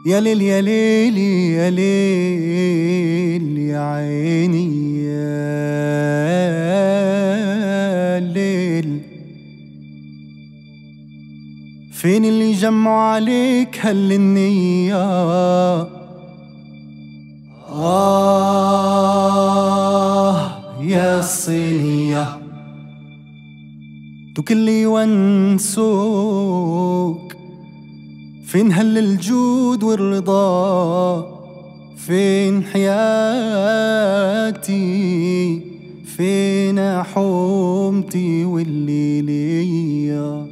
يا ليل يا ليل يا ليل يا عيني يا ليل، فين اللي جمعوا عليك هالنية؟ يا الصينية كل يونسوك، فين هل الجود والرضا؟ فين حياتي؟ فين حومتي والليلية؟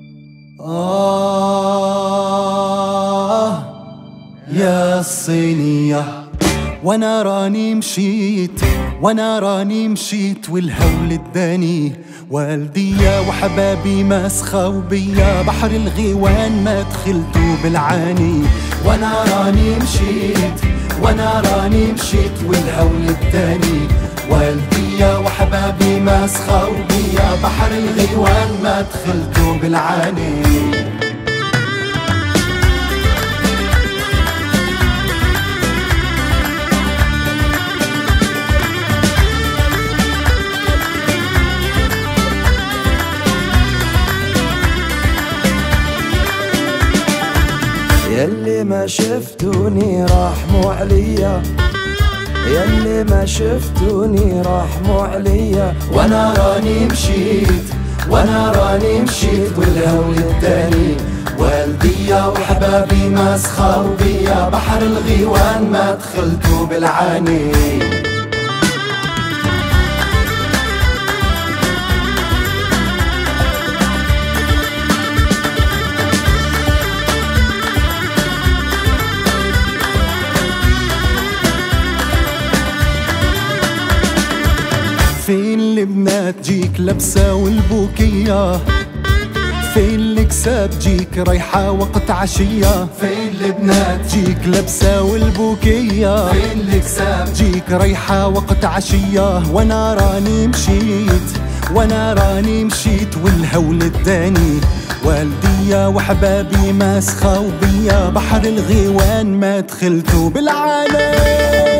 يا الصينية، وانا راني مشيت وانا راني مشيت والهول اداني والديا وحبابي ما سخاو بيا، بحر الغيوان ما دخلتو بالعاني. وانا راني مشيت وانا راني مشيت والهول اداني والديا وحبابي ما سخاو بيا، بحر الغيوان ما دخلتو بالعاني. ياللي ما شفتوني رحموا عليا، ياللي ما شفتوني رحموا عليا، وانا راني مشيت وانا راني مشيت والهول التاني والديا وحبابي ما سخاو بيا، بحر الغيوان ما دخلتو بالعاني. فين البنات جيك لبسة والبوكية؟ فين الكساب جيك رايحة وقت عشية؟ فين البنات جيك لبسة والبوكية؟ فين الكساب جيك رايحة وقت عشية؟ وانا راني مشيت وانا راني مشيت والهول اداني والديا وحبابي ما سخاو بيا، بحر الغيوان ما دخلتو بالعالم.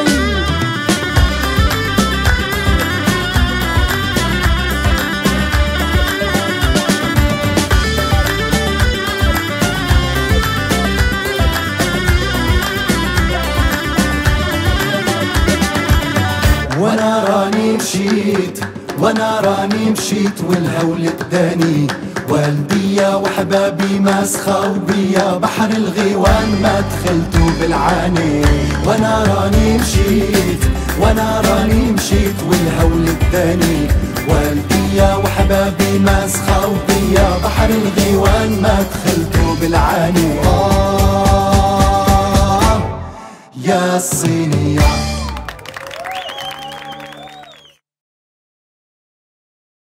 وانا راني مشيت وانا راني مشيت والهول اداني والديا وحبابي ما سخاو بيا، بحر الغيوان ما دخلتو بالعاني. وانا راني مشيت وانا راني مشيت والهول اداني والديا وحبابي ما سخاو بيا، بحر الغيوان ما دخلتو بالعاني. يا الصينية.